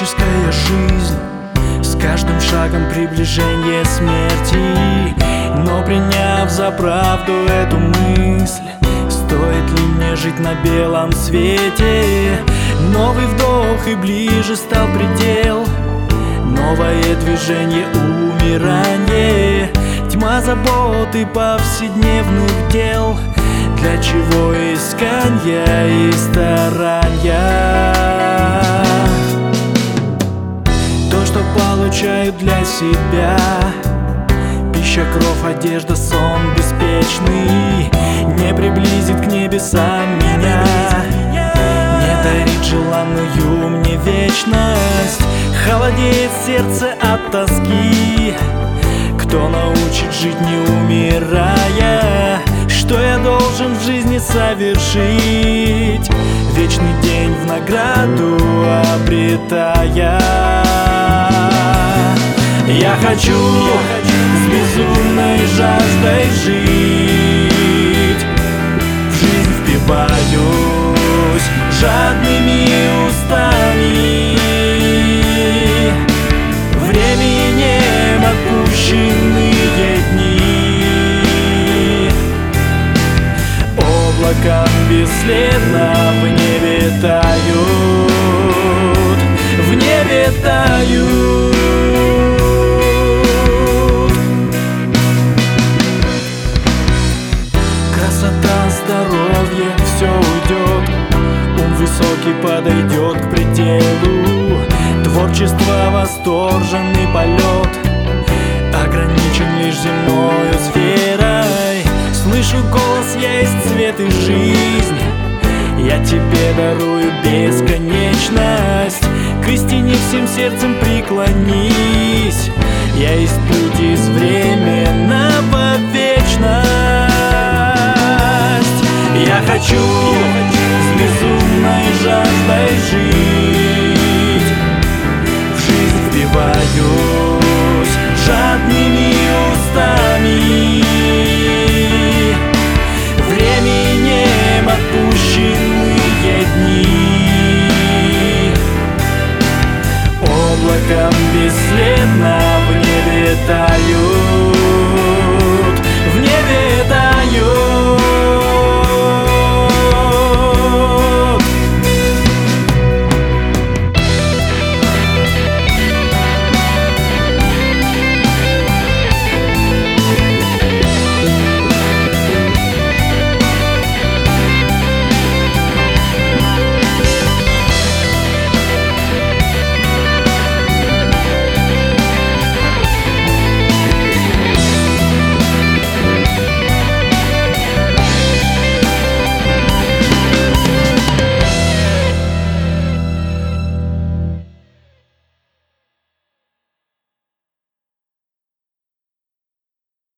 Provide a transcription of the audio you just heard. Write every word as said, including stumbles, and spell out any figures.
человеческая жизнь, с каждым шагом приближение смерти. Но приняв за правду эту мысль, стоит ли мне жить на белом свете? Новый вдох, и ближе стал предел, новое движение, умирание. Тьма забот и повседневных дел, для чего исканья и старания? То, что получаю для себя, пища, кровь, одежда, сон беспечный, не приблизит к небесам меня, не дарит желанную мне вечность. Холодеет сердце от тоски. Кто научит жить, не умирая? Что я должен в жизни совершить, вечный день в награду обретая? Я хочу, я хочу с безумной жаждой жить, в жизнь впиваюсь жадными устами, временем отпущенные дни. Облаком бесследно в небе тают, в небе тают. Красота, здоровье, все уйдет, ум высокий подойдет к пределу. Творчество, восторженный полет, ограничен лишь земною сферой. Слышу голос, есть свет и жизнь, я тебе дарую бесконечность. К истине всем сердцем преклонись, я есть путь из временного в вечность. Я хочу, я хочу с безумной жаждой жить, в жизнь вбиваю